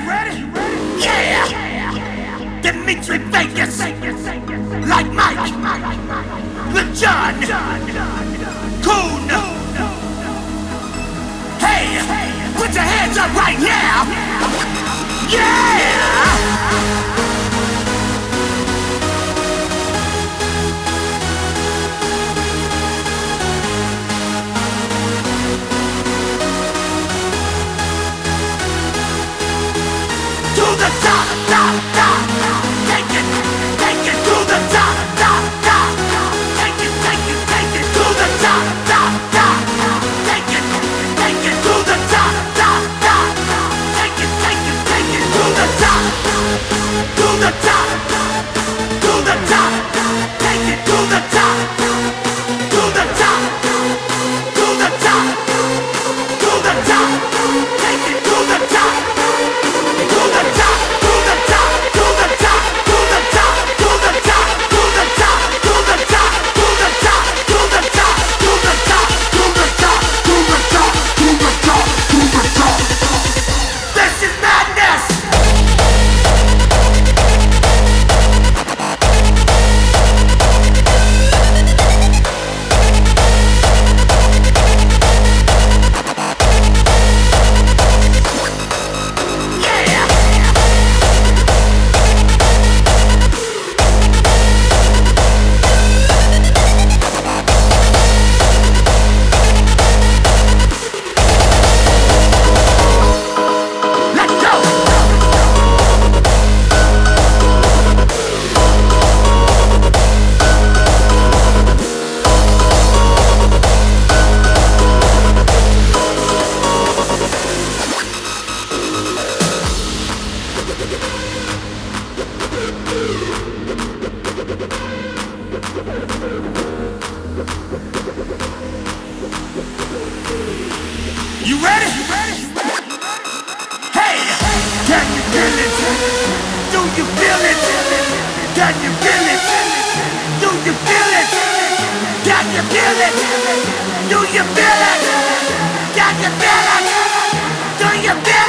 Yeah! Dimitri Vegas, like Mike, LeJohn, Coon. Hey, put your hands up right now! Yeah! To the top, top, top. Take it to the top, top, top. Take it to the top, top, top. Take it to the top, top, top. Take it to the top, to the top, to the top. Take it to the top, to the top, to the top, to the top. Take it to the top. You ready? Hey, can you feel it? Do you feel it? Can you feel it? Do you feel it? Can you feel it? Do you feel it? Can you feel it? Do you feel it?